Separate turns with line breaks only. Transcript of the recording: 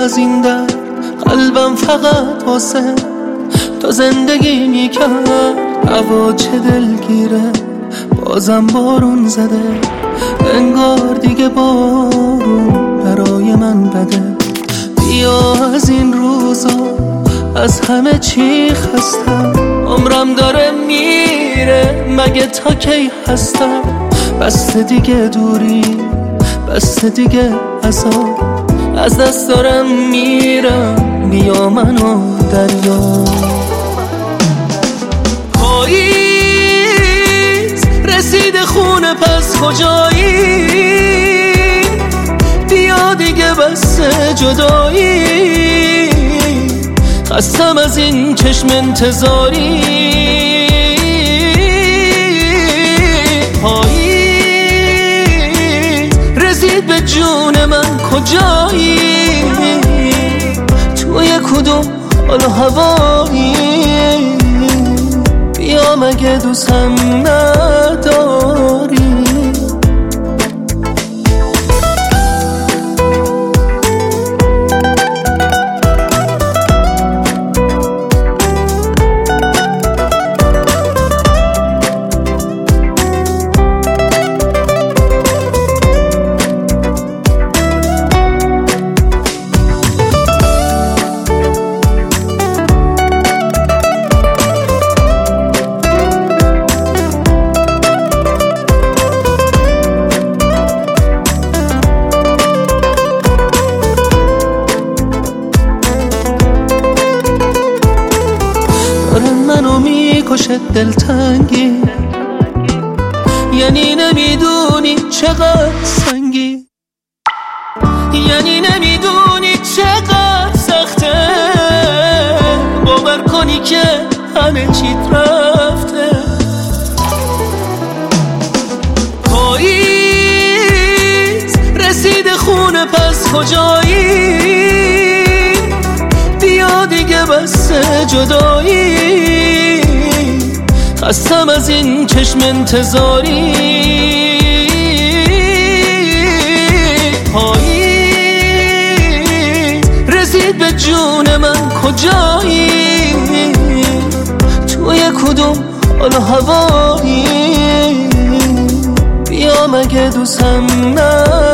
از این در قلبم فقط واسه تو زندگی میکرد. هوا چه دلگیره بازم بارون زده، انگار دیگه بارون برای من بده. بیا از این روزا از همه چی خستم، عمرم داره میره مگه تا کی هستم. بسته دیگه دوری، بسته دیگه عذاب، از دست دارم میرم، بیا منو دریا. پاییز رسید خونه پس کجایی؟ بیا دیگه بس جدایی، خستم از این چشم انتظاری. پاییز رسید به جون من کجایی؟ توی کدوم حال و هوایی؟ بیا مگه دوستم نداری؟ منو میکشه دلتنگی، یعنی نمیدونی چقدر سنگی، یعنی نمیدونی چقدر سخته باور کنی که همه چیت رفته. پاییز رسید خونه پس کجایی؟ بیا دیگه بس جدایی، خستم از این چشم انتظاری. پاییز رسید به جون من کجایی؟ توی کدوم حال و هوایی؟ بیا مگه دوستم نداری؟